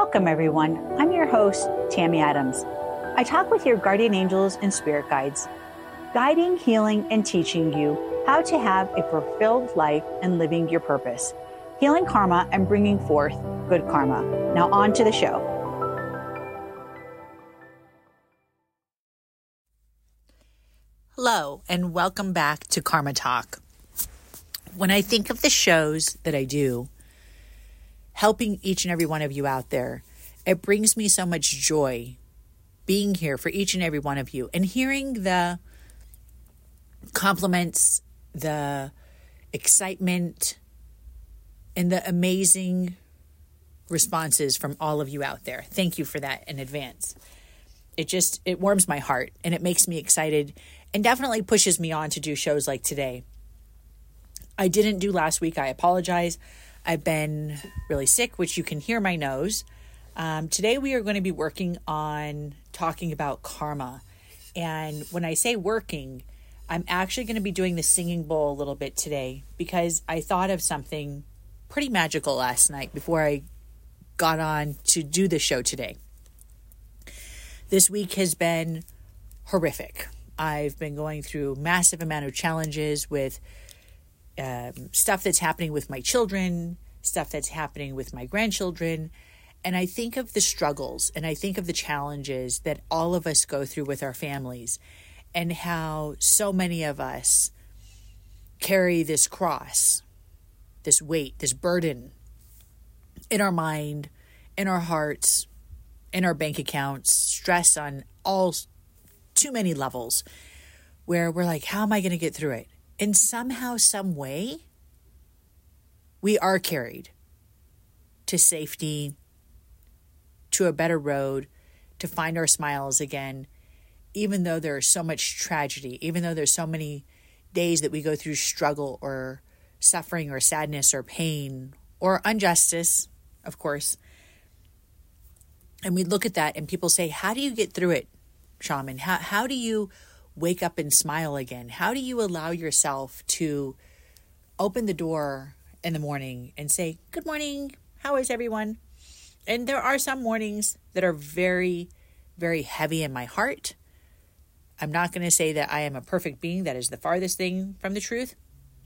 Welcome, everyone. I'm your host, Tammy Adams. I talk with your guardian angels and spirit guides, guiding, healing, and teaching you how to have a fulfilled life and living your purpose, healing karma and bringing forth good karma. Now on to the show. Hello, and welcome back to Karma Talk. When I think of the shows that I do, helping each and every one of you out there, it brings me so much joy being here for each and every one of you and hearing the compliments, the excitement, and the amazing responses from all of you out there. Thank you for that in advance. It warms my heart and it makes me excited and definitely pushes me on to do shows like today. I didn't do last week. I apologize. I've been really sick, which you can hear my nose. Today we are going to be working on talking about karma. And when I say working, I'm actually going to be doing the singing bowl a little bit today because I thought of something pretty magical last night before I got on to do the show today. This week has been horrific. I've been going through massive amount of challenges with stuff that's happening with my children, stuff that's happening with my grandchildren. And I think of the struggles and I think of the challenges that all of us go through with our families and how so many of us carry this cross, this weight, this burden in our mind, in our hearts, in our bank accounts, stress on too many levels where we're like, how am I going to get through it? And somehow, some way, we are carried to safety, to a better road, to find our smiles again, even though there's so much tragedy, even though there's so many days that we go through struggle or suffering or sadness or pain or injustice, of course. And we look at that and people say, how do you get through it, shaman? How do you wake up and smile again? How do you allow yourself to open the door in the morning and say, good morning, how is everyone? And there are some mornings that are very, very heavy in my heart. I'm not going to say that I am a perfect being. That is the farthest thing from the truth.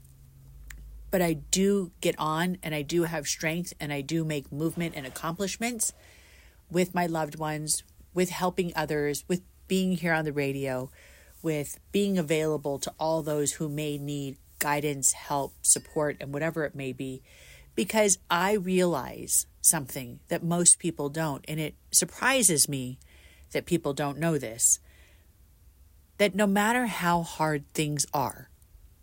But I do get on and I do have strength and I do make movement and accomplishments with my loved ones, with helping others, with being here on the radio, with being available to all those who may need guidance, help, support, and whatever it may be, because I realize something that most people don't, and it surprises me that people don't know this, that no matter how hard things are,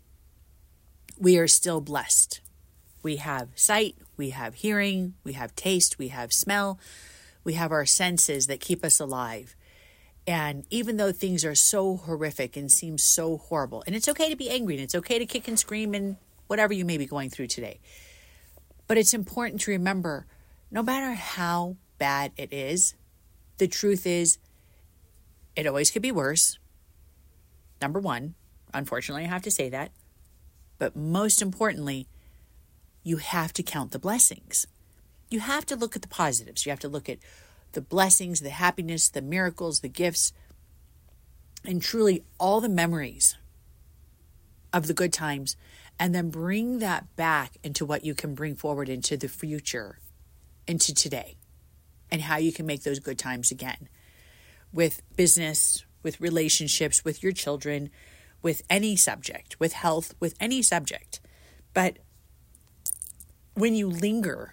we are still blessed. We have sight, we have hearing, we have taste, we have smell, we have our senses that keep us alive. And even though things are so horrific and seem so horrible, and it's okay to be angry and it's okay to kick and scream and whatever you may be going through today. But it's important to remember, no matter how bad it is, the truth is it always could be worse. Number one, unfortunately, I have to say that. But most importantly, you have to count the blessings. You have to look at the positives. You have to look at the blessings, the happiness, the miracles, the gifts, and truly all the memories of the good times, and then bring that back into what you can bring forward into the future, into today, and how you can make those good times again with business, with relationships, with your children, with any subject, with health, with any subject. But when you linger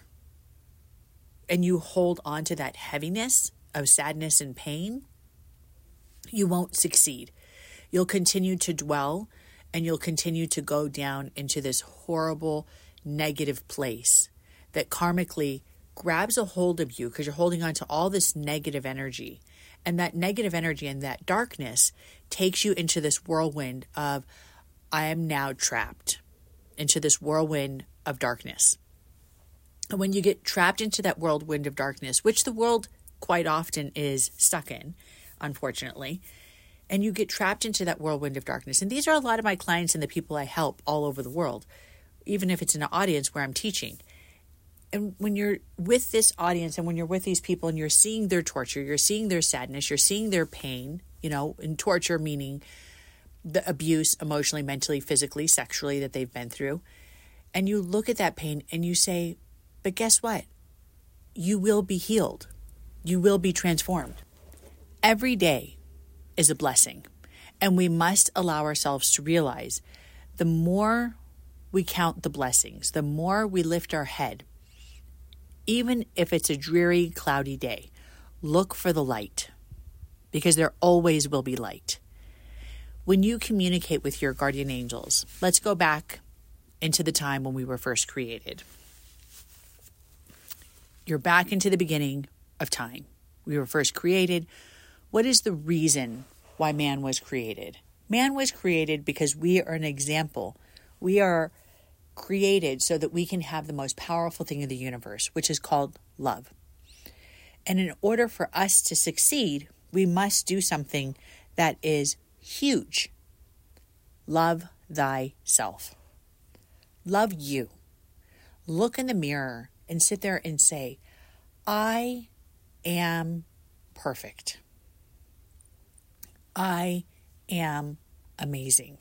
and you hold on to that heaviness of sadness and pain, you won't succeed. You'll continue to dwell and you'll continue to go down into this horrible, negative place that karmically grabs a hold of you because you're holding on to all this negative energy. And that negative energy and that darkness takes you into this whirlwind of, I am now trapped, into this whirlwind of darkness. And when you get trapped into that whirlwind of darkness, which the world quite often is stuck in, unfortunately, and you get trapped into that whirlwind of darkness. And these are a lot of my clients and the people I help all over the world, even if it's in an audience where I'm teaching. And when you're with this audience and when you're with these people and you're seeing their torture, you're seeing their sadness, you're seeing their pain, and torture meaning the abuse emotionally, mentally, physically, sexually that they've been through. And you look at that pain and you say, but guess what? You will be healed. You will be transformed. Every day is a blessing. And we must allow ourselves to realize the more we count the blessings, the more we lift our head, even if it's a dreary, cloudy day, look for the light, because there always will be light. When you communicate with your guardian angels, let's go back into the time when we were first created. You're back into the beginning of time. We were first created. What is the reason why man was created? Man was created because we are an example. We are created so that we can have the most powerful thing in the universe, which is called love. And in order for us to succeed, we must do something that is huge. Love thyself. Love you. Look in the mirror and sit there and say, I am perfect. I am amazing.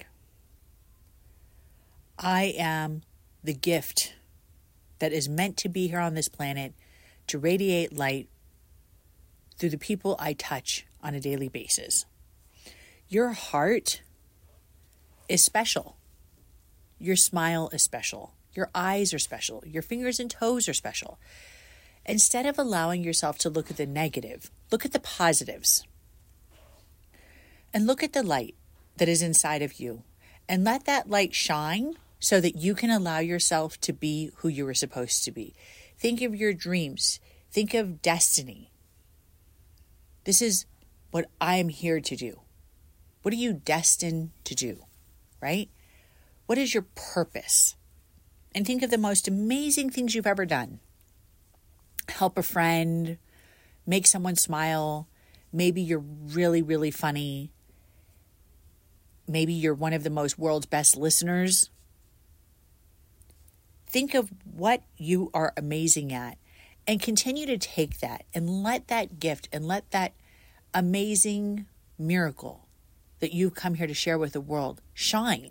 I am the gift that is meant to be here on this planet to radiate light through the people I touch on a daily basis. Your heart is special. Your smile is special. Your eyes are special. Your fingers and toes are special. Instead of allowing yourself to look at the negative, look at the positives. And look at the light that is inside of you. And let that light shine so that you can allow yourself to be who you were supposed to be. Think of your dreams. Think of destiny. This is what I am here to do. What are you destined to do, right? What is your purpose? And think of the most amazing things you've ever done. Help a friend, make someone smile. Maybe you're really, really funny. Maybe you're one of the most world's best listeners. Think of what you are amazing at and continue to take that and let that gift and let that amazing miracle that you've come here to share with the world shine.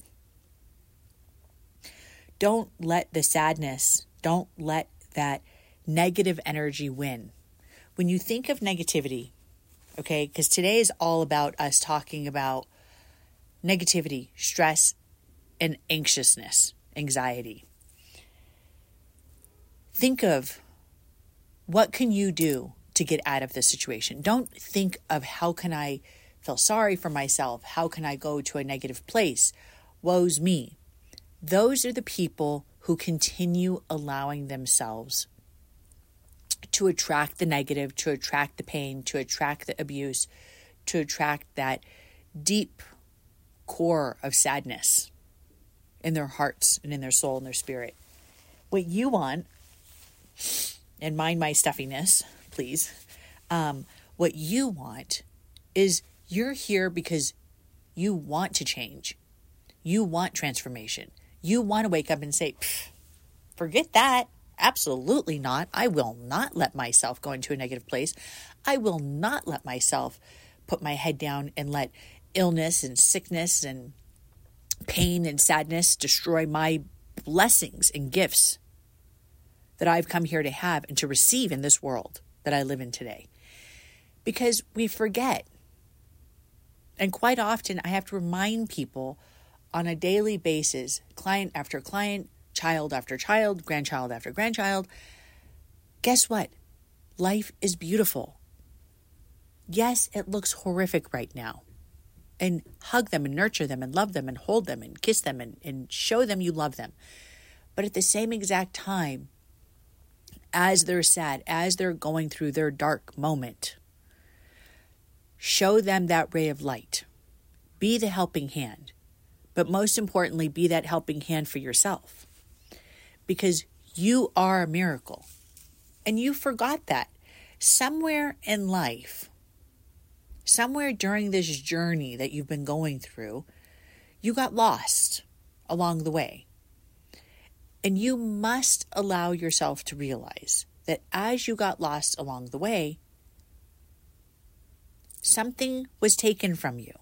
Don't let the sadness, don't let that negative energy win. When you think of negativity, okay, because today is all about us talking about negativity, stress, and anxiousness, anxiety. Think of what can you do to get out of this situation. Don't think of how can I feel sorry for myself? How can I go to a negative place? Woe's me. Those are the people who continue allowing themselves to attract the negative, to attract the pain, to attract the abuse, to attract that deep core of sadness in their hearts and in their soul and their spirit. What you want, and mind my stuffiness, please, what you want is you're here because you want to change. You want transformation. You want to wake up and say, forget that. Absolutely not. I will not let myself go into a negative place. I will not let myself put my head down and let illness and sickness and pain and sadness destroy my blessings and gifts that I've come here to have and to receive in this world that I live in today. Because we forget. And quite often I have to remind people on a daily basis, client after client, child after child, grandchild after grandchild, guess what? Life is beautiful. Yes, it looks horrific right now. And hug them and nurture them and love them and hold them and kiss them and show them you love them. But at the same exact time, as they're sad, as they're going through their dark moment, show them that ray of light. Be the helping hand. But most importantly, be that helping hand for yourself. Because you are a miracle. And you forgot that. Somewhere in life, somewhere during this journey that you've been going through, you got lost along the way. And you must allow yourself to realize that as you got lost along the way, something was taken from you.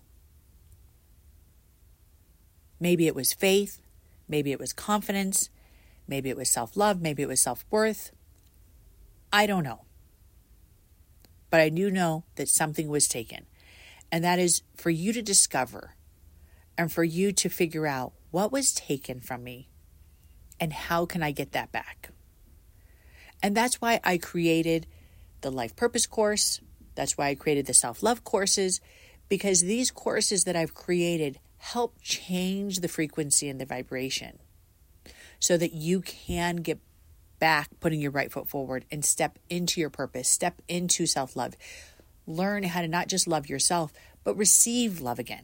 Maybe it was faith, maybe it was confidence, maybe it was self-love, maybe it was self-worth. I don't know. But I do know that something was taken. And that is for you to discover and for you to figure out what was taken from me and how can I get that back. And that's why I created the Life Purpose course. That's why I created the self-love courses, because these courses that I've created help change the frequency and the vibration so that you can get back putting your right foot forward and step into your purpose, step into self-love. Learn how to not just love yourself, but receive love again.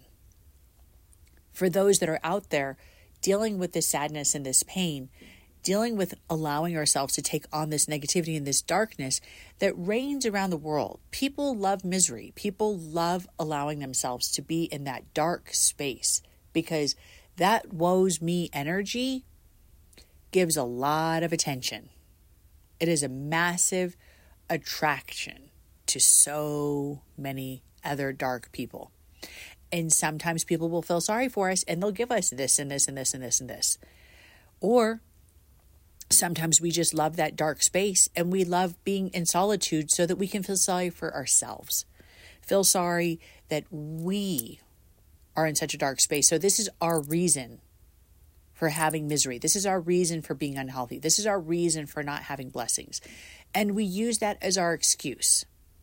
For those that are out there dealing with this sadness and this pain, dealing with allowing ourselves to take on this negativity and this darkness that reigns around the world. People love misery. People love allowing themselves to be in that dark space because that woes me energy gives a lot of attention. It is a massive attraction to so many other dark people. And sometimes people will feel sorry for us and they'll give us this and this and this and this and this. Or sometimes we just love that dark space and we love being in solitude so that we can feel sorry for ourselves. Feel sorry that we are in such a dark space. So this is our reason for having misery. This is our reason for being unhealthy. This is our reason for not having blessings. And we use that as our excuse.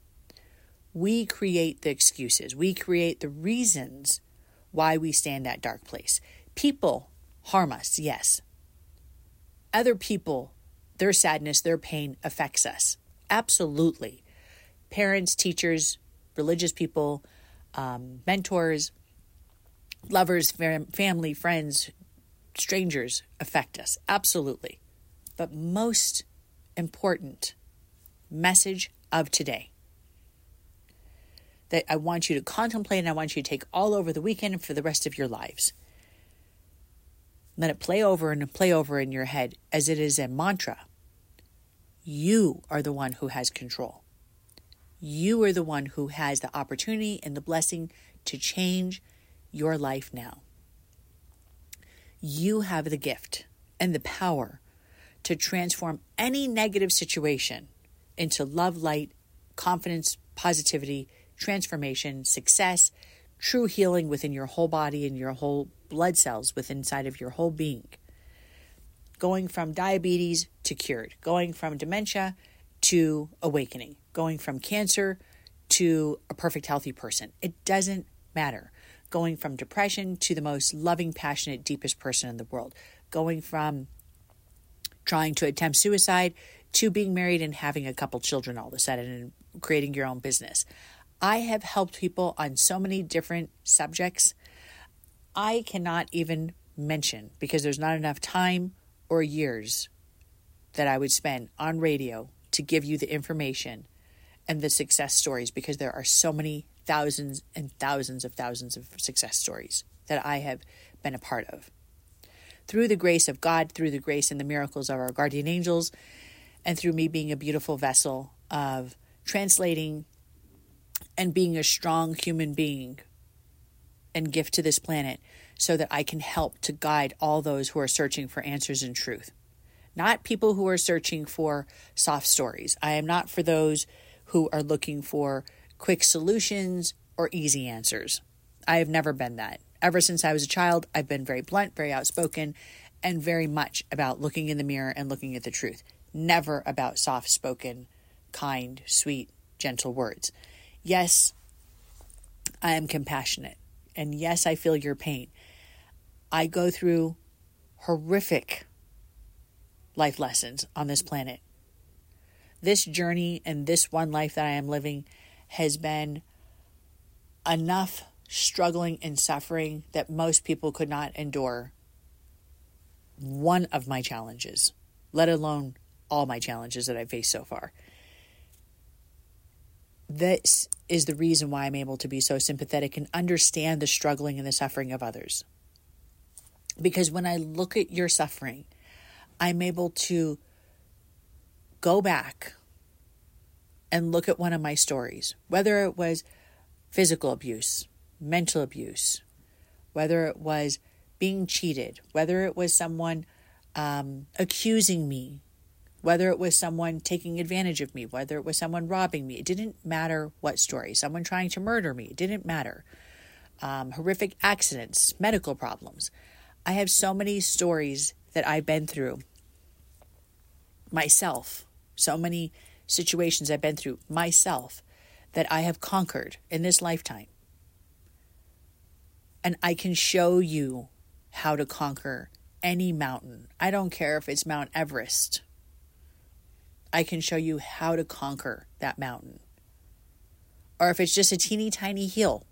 We create the excuses. We create the reasons why we stay in that dark place. People harm us, yes. Other people, their sadness, their pain affects us. Absolutely. Parents, teachers, religious people, mentors, lovers, family, friends, strangers affect us. Absolutely. But most important message of today that I want you to contemplate and I want you to take all over the weekend and for the rest of your lives. Let it play over and play over in your head as it is a mantra. You are the one who has control. You are the one who has the opportunity and the blessing to change your life now. You have the gift and the power to transform any negative situation into love, light, confidence, positivity, transformation, success, true healing within your whole body and your whole blood cells within inside of your whole being. Going from diabetes to cured, going from dementia to awakening, going from cancer to a perfect healthy person. It doesn't matter. Going from depression to the most loving, passionate, deepest person in the world. Going from trying to attempt suicide to being married and having a couple children all of a sudden and creating your own business. I have helped people on so many different subjects. I cannot even mention because there's not enough time or years that I would spend on radio to give you the information and the success stories because there are so many thousands and thousands of success stories that I have been a part of. Through the grace of God, through the grace and the miracles of our guardian angels, and through me being a beautiful vessel of translating and being a strong human being and gift to this planet so that I can help to guide all those who are searching for answers and truth. Not people who are searching for soft stories. I am not for those who are looking for quick solutions or easy answers. I have never been that. Ever since I was a child, I've been very blunt, very outspoken, and very much about looking in the mirror and looking at the truth. Never about soft-spoken, kind, sweet, gentle words. Yes, I am compassionate. And yes, I feel your pain. I go through horrific life lessons on this planet. This journey and this one life that I am living has been enough struggling and suffering that most people could not endure one of my challenges, let alone all my challenges that I've faced so far. This is the reason why I'm able to be so sympathetic and understand the struggling and the suffering of others. Because when I look at your suffering, I'm able to go back and look at one of my stories, whether it was physical abuse, mental abuse, whether it was being cheated, whether it was someone accusing me, whether it was someone taking advantage of me, whether it was someone robbing me. It didn't matter what story. Someone trying to murder me. It didn't matter. Horrific accidents, medical problems. I have so many stories that I've been through myself, so many situations I've been through myself that I have conquered in this lifetime. And I can show you how to conquer any mountain. I don't care if it's Mount Everest. I can show you how to conquer that mountain. Or if it's just a teeny tiny hill,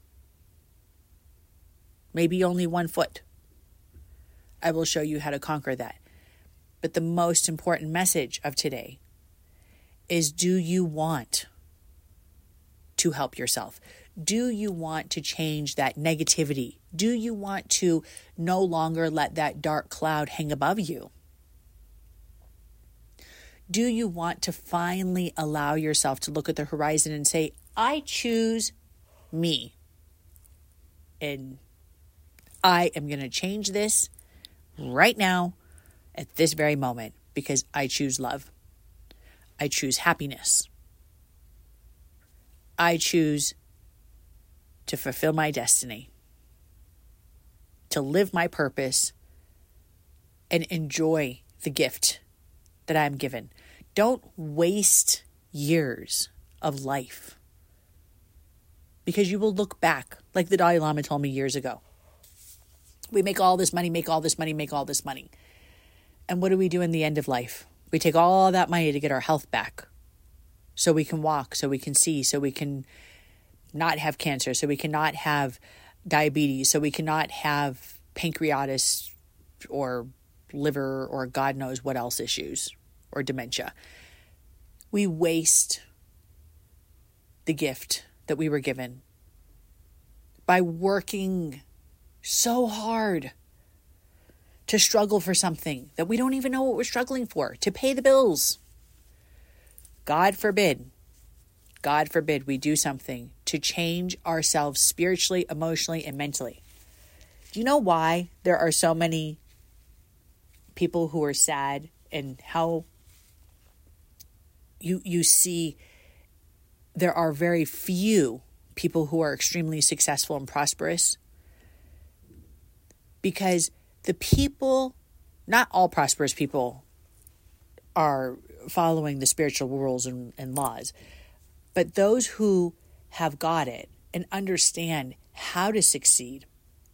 maybe only 1 foot, I will show you how to conquer that. But the most important message of today is, do you want to help yourself? Do you want to change that negativity? Do you want to no longer let that dark cloud hang above you? Do you want to finally allow yourself to look at the horizon and say, I choose me, and I am going to change this right now at this very moment because I choose love. I choose happiness. I choose to fulfill my destiny, to live my purpose, and enjoy the gift that I'm given. Don't waste years of life, because you will look back, like the Dalai Lama told me years ago. We make all this money, make all this money, make all this money. And what do we do in the end of life? We take all that money to get our health back, so we can walk, so we can see, so we can not have cancer, so we cannot have diabetes, so we cannot have pancreatitis or liver or God knows what else issues or dementia. We waste the gift that we were given by working so hard to struggle for something that we don't even know what we're struggling for, to pay the bills. God forbid we do something to change ourselves spiritually, emotionally, and mentally. Do you know why there are so many people who are sad, and how you see there are very few people who are extremely successful and prosperous? Because the people, not all prosperous people are following the spiritual rules and laws, but those who have got it and understand how to succeed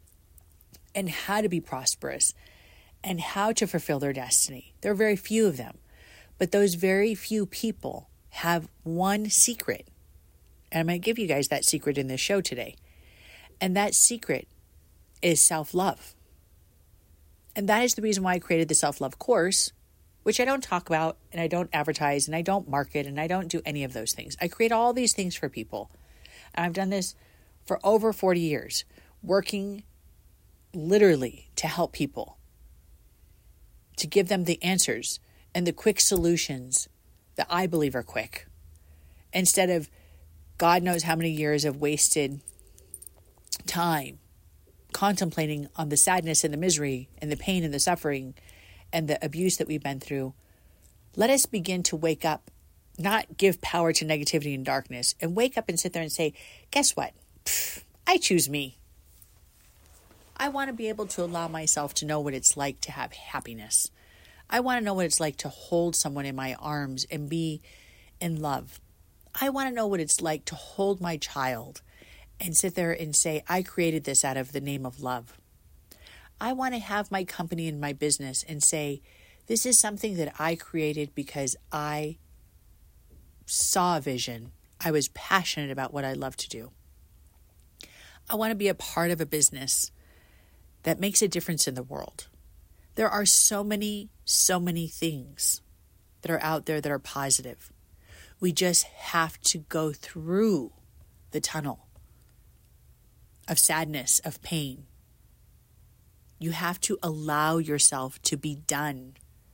and how to be prosperous and how to fulfill their destiny. There are very few of them, but those very few people have one secret. And I'm going to give you guys that secret in this show today. And that secret is self-love. And that is the reason why I created the self-love course, which I don't talk about, and I don't advertise, and I don't market, and I don't do any of those things. I create all these things for people. And I've done this for over 40 years, working literally to help people, to give them the answers and the quick solutions that I believe are quick, instead of God knows how many years of wasted time contemplating on the sadness and the misery and the pain and the suffering and the abuse that we've been through. Let us begin to wake up, not give power to negativity and darkness, and wake up and sit there and say, guess what? I choose me. I want to be able to allow myself to know what it's like to have happiness. I want to know what it's like to hold someone in my arms and be in love. I want to know what it's like to hold my child and sit there and say, I created this out of the name of love. I want to have my company and my business and say, this is something that I created because I saw a vision. I was passionate about what I love to do. I want to be a part of a business that makes a difference in the world. There are so many things that are out there that are positive. We just have to go through the tunnel of sadness, of pain. You have to allow yourself to be done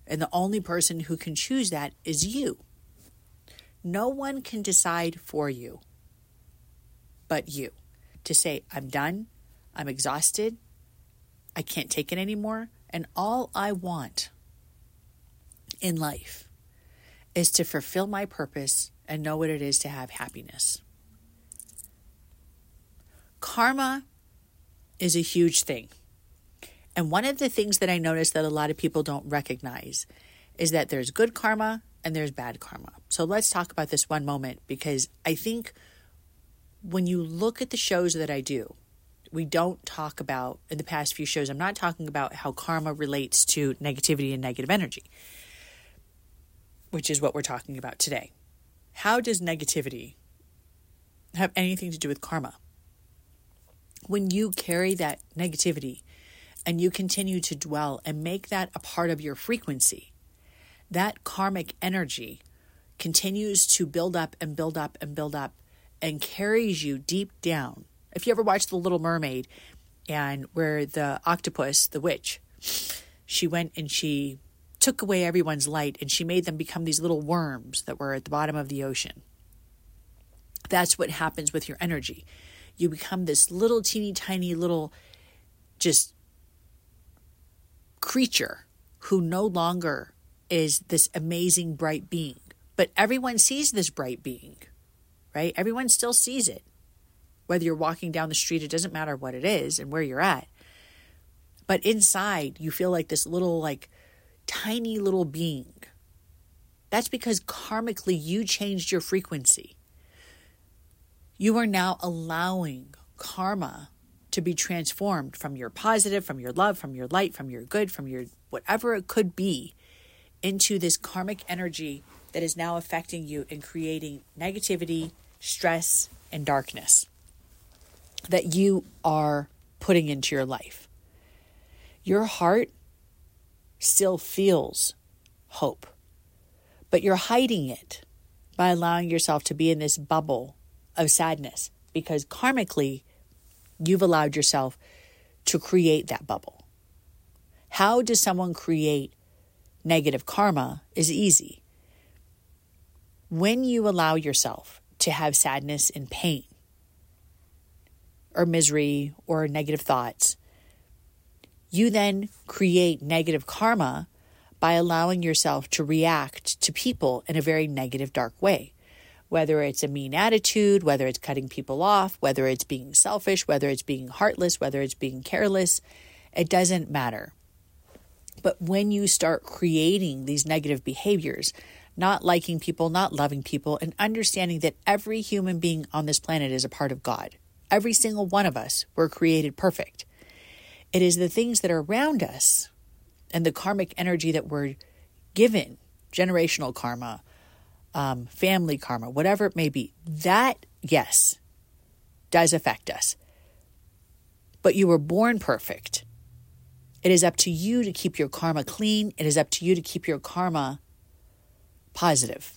And the only person who can choose that is you. No one can decide for you but you. To say, I'm done, I'm exhausted, I can't take it anymore, and all I want in life is to fulfill my purpose and know what it is to have happiness. Karma is a huge thing. And one of the things that I notice that a lot of people don't recognize is that there's good karma and there's bad karma. So let's talk about this one moment, because I think when you look at the shows that I do, we don't talk about, in the past few shows, I'm not talking about how karma relates to negativity and negative energy, which is what we're talking about today. How does negativity have anything to do with karma? When you carry that negativity and you continue to dwell and make that a part of your frequency, that karmic energy continues to build up and build up and build up and carries you deep down. If you ever watched The Little Mermaid, and where the octopus, the witch, she went and she took away everyone's light and she made them become these little worms that were at the bottom of the ocean. That's what happens with your energy. You become this little teeny tiny little just creature who no longer is this amazing bright being. But everyone sees this bright being, right? Everyone still sees it. Whether you're walking down the street, it doesn't matter what it is and where you're at. But inside, you feel like this little, tiny little being. That's because karmically you changed your frequency. You are now allowing karma to be transformed from your positive, from your love, from your light, from your good, from your whatever it could be, into this karmic energy that is now affecting you and creating negativity, stress, and darkness that you are putting into your life. Your heart still feels hope, but you're hiding it by allowing yourself to be in this bubble of sadness, because karmically you've allowed yourself to create that bubble. How does someone create negative karma? Is easy. When you allow yourself to have sadness and pain or misery or negative thoughts, you then create negative karma by allowing yourself to react to people in a very negative, dark way. Whether it's a mean attitude, whether it's cutting people off, whether it's being selfish, whether it's being heartless, whether it's being careless, it doesn't matter. But when you start creating these negative behaviors, not liking people, not loving people, and understanding that every human being on this planet is a part of God. Every single one of us were created perfect. It is the things that are around us and the karmic energy that we're given, generational karma, family karma, whatever it may be, that, yes, does affect us. But you were born perfect. It is up to you to keep your karma clean. It is up to you to keep your karma positive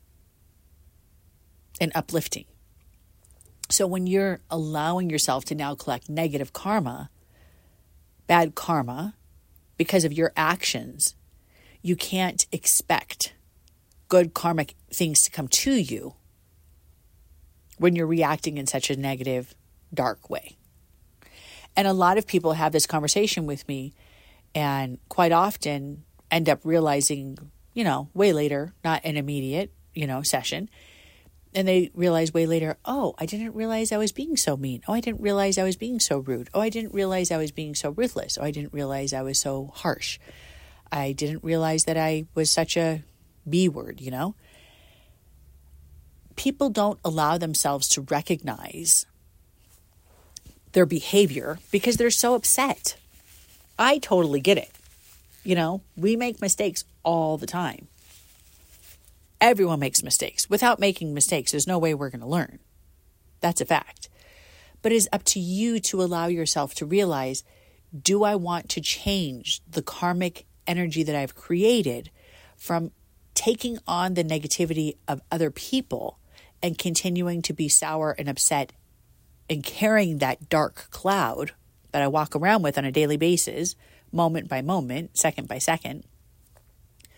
and uplifting. So when you're allowing yourself to now collect negative karma, bad karma, because of your actions, you can't expect good karmic things to come to you when you're reacting in such a negative, dark way. And a lot of people have this conversation with me and quite often end up realizing, way later, not an immediate, session. And they realize way later, oh, I didn't realize I was being so mean. Oh, I didn't realize I was being so rude. Oh, I didn't realize I was being so ruthless. Oh, I didn't realize I was so harsh. I didn't realize that I was such a B word, People don't allow themselves to recognize their behavior because they're so upset. I totally get it. We make mistakes all the time. Everyone makes mistakes. Without making mistakes, there's no way we're going to learn. That's a fact. But it is up to you to allow yourself to realize, do I want to change the karmic energy that I've created from taking on the negativity of other people and continuing to be sour and upset and carrying that dark cloud that I walk around with on a daily basis, moment by moment, second by second?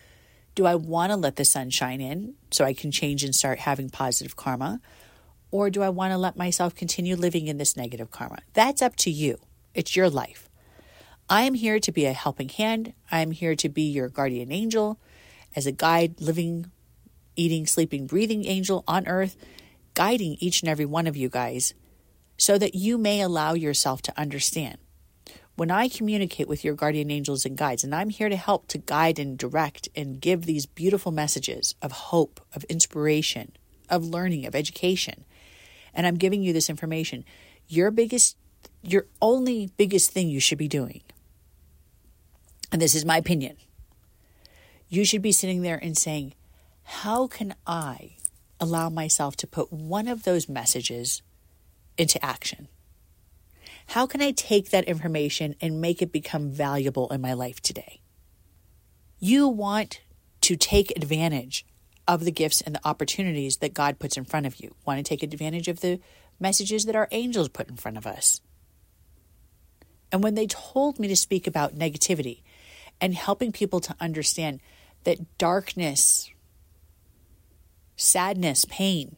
Do I want to let the sun shine in so I can change and start having positive karma? Or do I want to let myself continue living in this negative karma? That's up to you. It's your life. I am here to be a helping hand. I am here to be your guardian angel, as a guide, living, eating, sleeping, breathing angel on earth, guiding each and every one of you guys so that you may allow yourself to understand. When I communicate with your guardian angels and guides, and I'm here to help to guide and direct and give these beautiful messages of hope, of inspiration, of learning, of education, and I'm giving you this information, your only biggest thing you should be doing, and this is my opinion, you should be sitting there and saying, how can I allow myself to put one of those messages into action? How can I take that information and make it become valuable in my life today? You want to take advantage of the gifts and the opportunities that God puts in front of you. Want to take advantage of the messages that our angels put in front of us. And when they told me to speak about negativity and helping people to understand that darkness, sadness, pain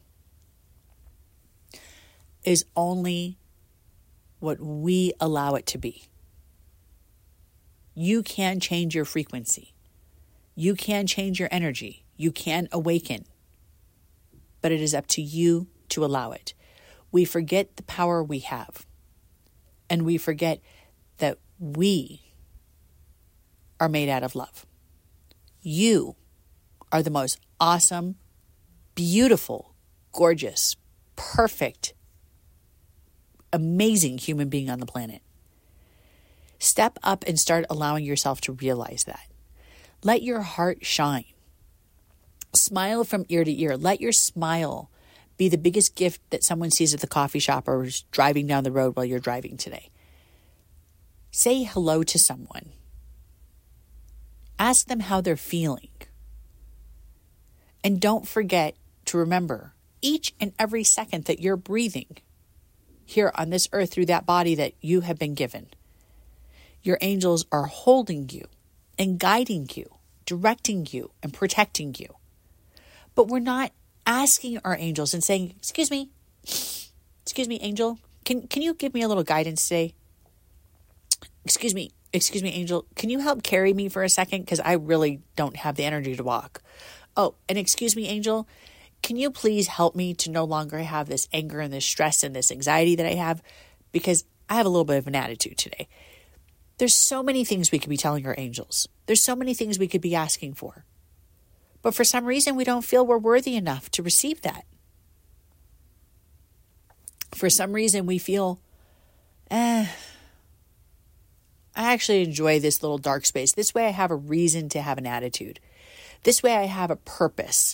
is only what we allow it to be. You can change your frequency. You can change your energy. You can awaken. But it is up to you to allow it. We forget the power we have. And we forget that we are made out of love. You are the most awesome, beautiful, gorgeous, perfect, amazing human being on the planet. Step up and start allowing yourself to realize that. Let your heart shine. Smile from ear to ear. Let your smile be the biggest gift that someone sees at the coffee shop or is driving down the road while you're driving today. Say hello to someone. Ask them how they're feeling. And don't forget to remember each and every second that you're breathing here on this earth through that body that you have been given. Your angels are holding you and guiding you, directing you and protecting you. But we're not asking our angels and saying, excuse me, angel, can you give me a little guidance today? Excuse me, angel, can you help carry me for a second? Because I really don't have the energy to walk. Oh, and excuse me, angel, can you please help me to no longer have this anger and this stress and this anxiety that I have? Because I have a little bit of an attitude today. There's so many things we could be telling our angels. There's so many things we could be asking for. But for some reason, we don't feel we're worthy enough to receive that. For some reason, we feel, I actually enjoy this little dark space. This way I have a reason to have an attitude. This way I have a purpose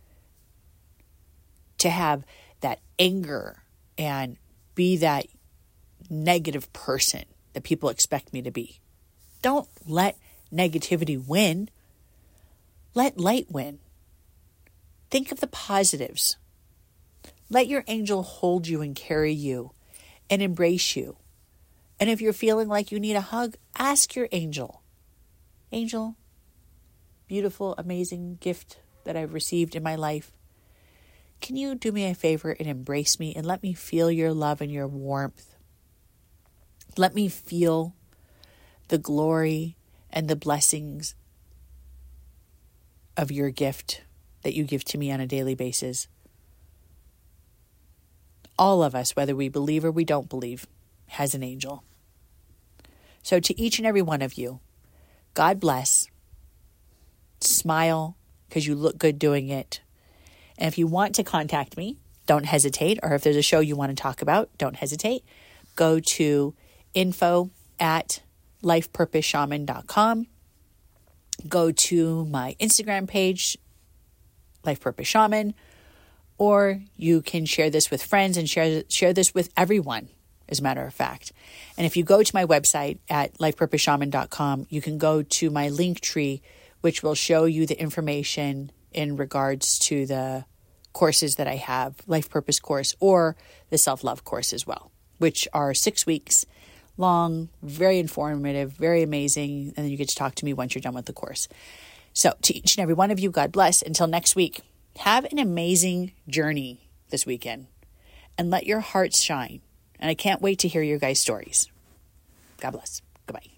to have that anger and be that negative person that people expect me to be. Don't let negativity win. Let light win. Think of the positives. Let your angel hold you and carry you and embrace you. And if you're feeling like you need a hug, ask your angel. Angel, beautiful, amazing gift that I've received in my life. Can you do me a favor and embrace me and let me feel your love and your warmth? Let me feel the glory and the blessings of your gift that you give to me on a daily basis. All of us, whether we believe or we don't believe, has an angel. So to each and every one of you, God bless. Smile because you look good doing it. And if you want to contact me, don't hesitate. Or if there's a show you want to talk about, don't hesitate. Go to info@lifepurposeshaman.com. Go to my Instagram page, Life Purpose Shaman, or you can share this with friends and share this with everyone, as a matter of fact. And if you go to my website at lifepurposeshaman.com, you can go to my link tree, which will show you the information in regards to the courses that I have, Life Purpose course or the Self-Love course as well, which are 6 weeks long, very informative, very amazing. And then you get to talk to me once you're done with the course. So to each and every one of you, God bless. Until next week, have an amazing journey this weekend and let your hearts shine. And I can't wait to hear your guys' stories. God bless. Goodbye.